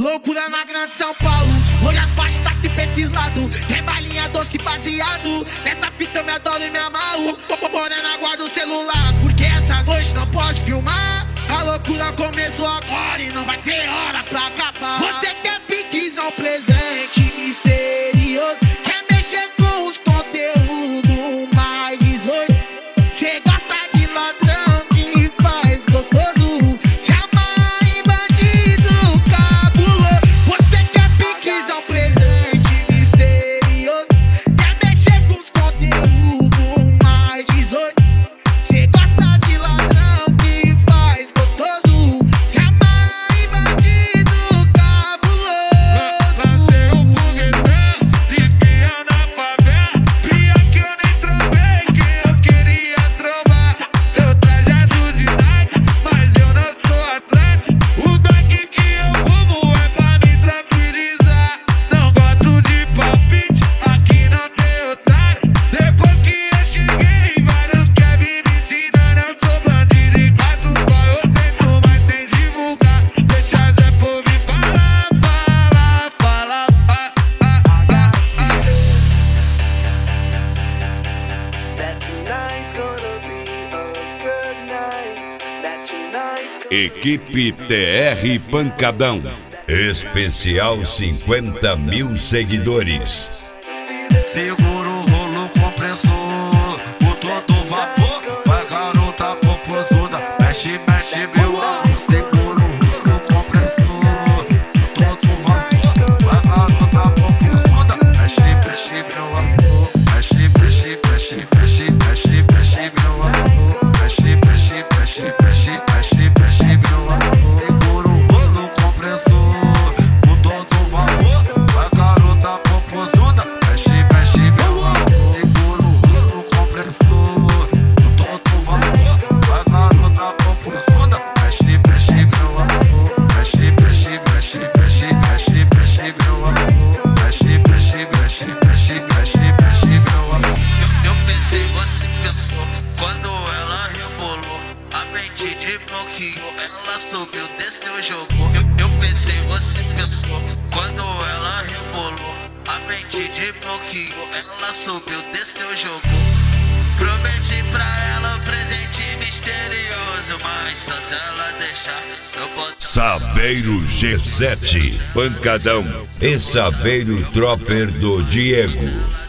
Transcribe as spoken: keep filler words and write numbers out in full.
Loucura na grande São Paulo. Olha as faixas daqui pra esses lados. Tem balinha doce baseado. Nessa fita eu me adoro e me amarro. Morena, guarda o celular, porque essa noite não pode filmar. A loucura começou agora e não vai ter hora pra acabar. Você quer piquezão, presente misterioso. Quer mexer com os conteúdos mais dezoito. Cê gosta de ladrão que faz gostoso. Chama em bandido cabuloso. Você quer piquezão, presente misterioso. Quer mexer com os conteúdos mais dezoito. Cê gosta de ladrão que faz gostoso. Chama em bandido cabuloso. Lancei um foguetão de guia na favela. Pior que eu nem trovei que eu queria trovar. Eu trajado de Nike, mas eu não sou atleta. O daqui que eu fumo é pra me tranquilizar. Não gosto de palpite, aqui não tem otário. Depois que eu cheguei, vários querem me ensinar. Eu sou bandido e faço qual eu tento, mas sem divulgar. Deixa Zé por me falar, falar, falar. Ah, ah, ah, ah. That tonight's gonna be a good night. That tonight's gonna Equipe T R Pancadão. Especial cinquenta mil seguidores. Segura o rolo compressor, o todo vapor. Vai garota popozuda, mexe, mexe meu amor. Segura o rolo compressor, o todo vapor. Vai garota popozuda, mexe, mexe meu amor. Mexe, mexe, mexe, mexe, mexe, mexe meu amor. Mexe, mexe, mexe, mexe, mexe, mexe meu amor. Segura o rolo compressor, o todo vapor. Vai garota popozuda, mexe, mexe meu amor. Segura o rolo compressor, o todo vapor. Vai garota popozuda, mexe, mexe meu amor. Mexe, mexe, mexe, mexe, mexe, mexe meu amor. Mexe, mexe, mexe, mexe, mexe, mexe meu amor. Eu, eu pensei, você pensou, quando ela rebolou, a mente de bloqueou, ela subiu, desceu, jogou. Eu, eu pensei, você pensou, quando ela rebolou, a mente de bloqueou, ela subiu, desceu, jogou. Prometi pra ela um presente misterioso, mas só se ela deixar eu botar. Saveiro G sete Pancadão e Saveiro Tropper do Diego.